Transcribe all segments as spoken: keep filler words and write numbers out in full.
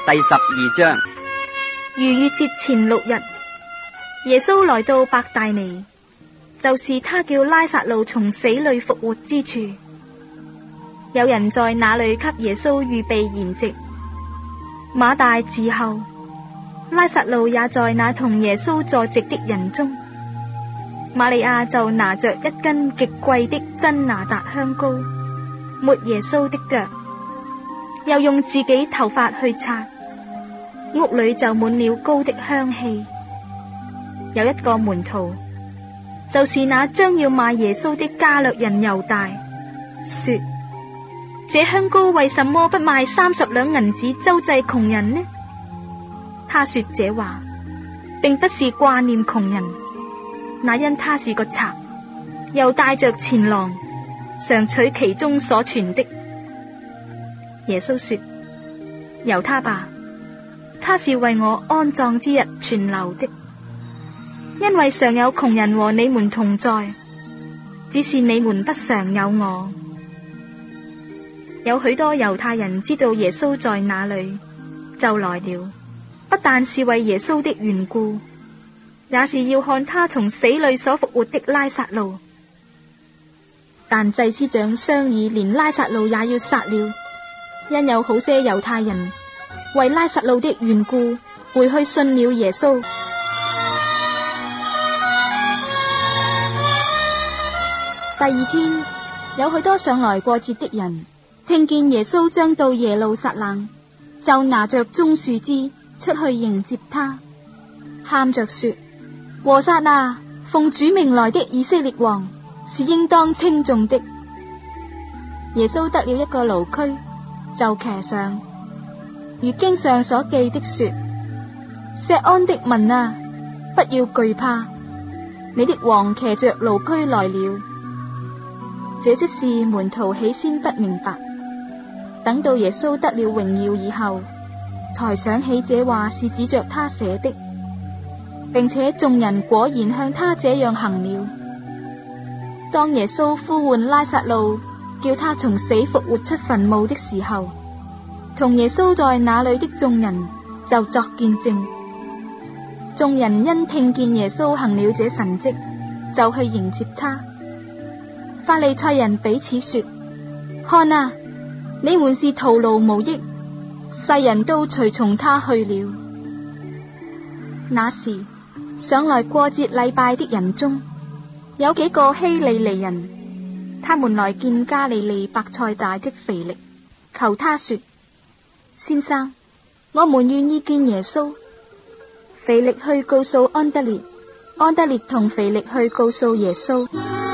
第十二章。 逾越節前六日，耶穌來到伯大尼，就是他叫拉撒路從死裏復活之處。有人在那裏給耶穌預備筵席，馬大伺候，拉撒路也在那同耶穌坐席的人中。瑪利亞就拿着一斤極貴的真拿達香膏，抹耶穌的腳，又用自己頭髮去擦，屋裏就滿了膏的香氣。有一個門徒，就是那將要賣耶穌的加略人猶大，說：這香膏為什麼不賣三十兩銀子周濟窮人呢？他說這話並不是掛念窮人，那因他是個賊，又帶着錢囊，常取其中所存的。耶穌說：由他吧，他是為我安葬之日存留的，因為常有窮人和你們同在，只是你們不常有我。有許多猶太人知道耶穌在那裏，就來了，不但是為耶穌的緣故，也是要看他從死裏所復活的拉撒路。但祭司長商議，連拉撒路也要殺了，因有好些猶太人為拉撒路的緣故回去信了耶穌。第二天，有許多上來過節的人，聽見耶穌將到耶路撒冷，就拿着棕樹枝出去迎接他，喊着說：和散那，奉主名來的以色列王，是應當稱頌的。耶穌得了一個驢駒，就騎上，如經上所記的說：錫安的民啊，不要懼怕，你的王騎着驢駒來了。這些事門徒起先不明白，等到耶穌得了榮耀以後，才想起這話是指着他寫的，並且眾人果然向他這樣行了。當耶穌呼喚拉撒路，叫他從死復活出墳墓的時候，同耶穌在那裏的眾人就作見證。眾人因聽見耶穌行了這神蹟，就去迎接他。法利賽人彼此說：看啊，你們是徒勞無益，世人都隨從他去了。那時上來過節禮拜的人中，有幾個希利尼人，他們來見加利利伯賽大的腓力，求他說：先生，我們願意見耶穌。腓力去告訴安德烈，安德烈同腓力去告訴耶穌。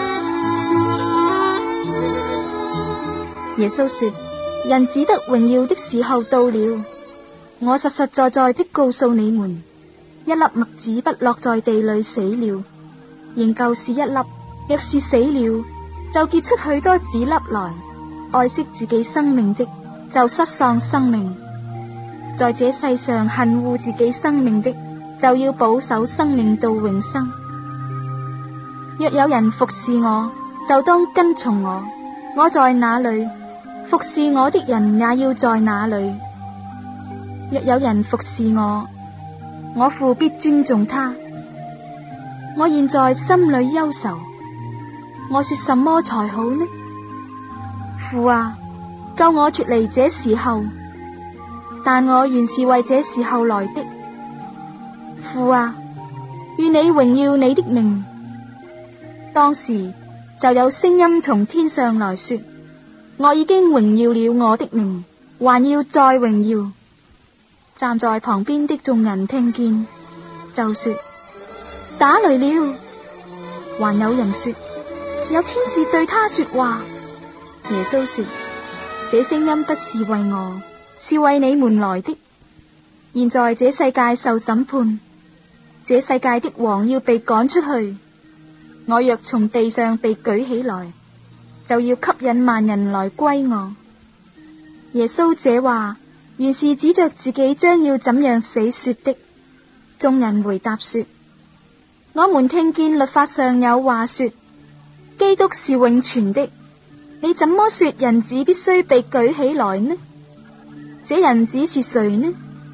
耶穌說：人子得榮耀的時候到了。我實實在在的告訴你們，一粒麥子不落在地裏死了，仍舊是一粒；若是死了，就結出許多子粒來。愛惜自己生命的，就失喪生命；在這世上恨惡自己生命的，就要保守生命到永生。若有人服侍我，就當跟從我。我在哪裏，服侍我的人也要在哪裏。若有人服侍我，我父必尊重他。我現在心裏憂愁，我說什麼才好呢？父啊，救我脫離這時候，但我原是為這時候來的。父啊，願你榮耀你的名。當時就有聲音從天上來說：我已經榮耀了我的名，還要再榮耀。站在旁邊的眾人聽見，就說：打雷了。還有人說：有天使對他說話。耶穌說：這聲音不是為我，是為你們來的。現在這世界受審判，這世界的王要被趕出去。我若從地上被舉起來，就要吸引萬人來歸我。耶穌這話原是指着自己將要怎樣死說的。眾人回答說：我們聽見律法上有話說，基督是永存的，你怎麼說人子必須被舉起來呢？這人子是誰呢？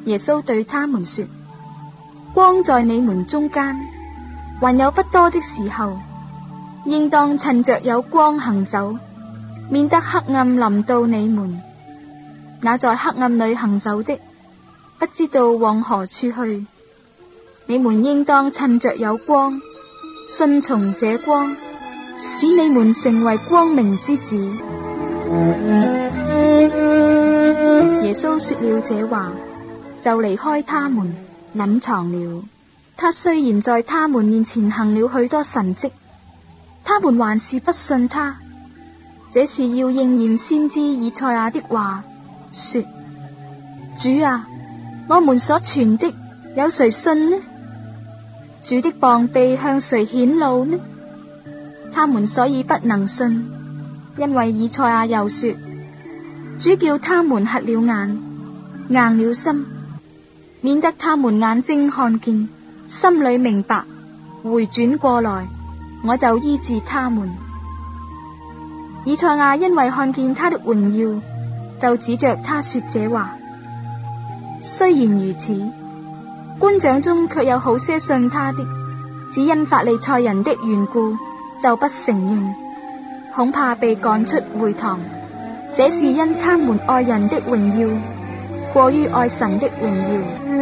耶穌對他們說：光在你們中間，還有不多的時候，應當趁着有光行走，免得黑暗臨到你們。那在黑暗裏行走的，不知道往何處去。你們應當趁着有光，順從這光，使你們成為光明之子。耶穌說了這話，就離開他們，隱藏了。他雖然在他們面前行了許多神蹟，他們還是不信他。這是要應驗先知以賽亞的話，說：主啊，我們所傳的有誰信呢？主的膀臂向誰顯露呢？他們所以不能信，因為以賽亞又說：主叫他們瞎了眼，硬了心，免得他們眼睛看見，心裏明白，回轉過來，我就醫治他們。以賽亞因為看見他的榮耀，就指着他說這話。雖然如此，官長中卻有好些信他的，只因法利賽人的緣故，就不承認，恐怕被趕出會堂。這是因他們愛人的榮耀過於愛神的榮耀。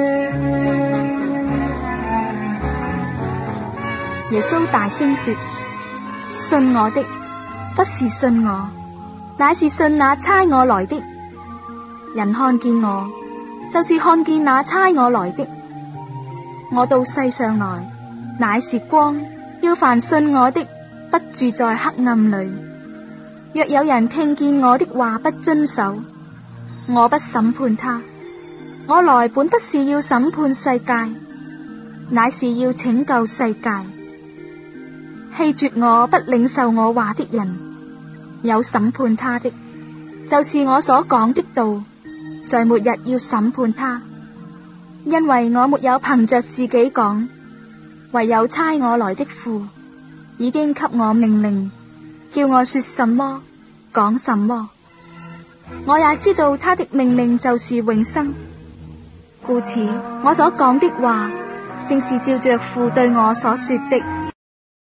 耶穌大聲說：信我的，不是信我，乃是信那差我來的。人看見我，就是看見那差我來的。我到世上來，乃是光，要凡信我的，不住在黑暗裏。若有人聽見我的話不遵守，我不審判他。我來本不是要審判世界，乃是要拯救世界。棄絕我不領受我話的人，有審判他的，就是我所講的道，在末日要審判他。因為我沒有憑着自己講，唯有差我來的父已經給我命令，叫我說什麼講什麼。我也知道他的命令就是永生，故此我所講的話正是照着父對我所說的。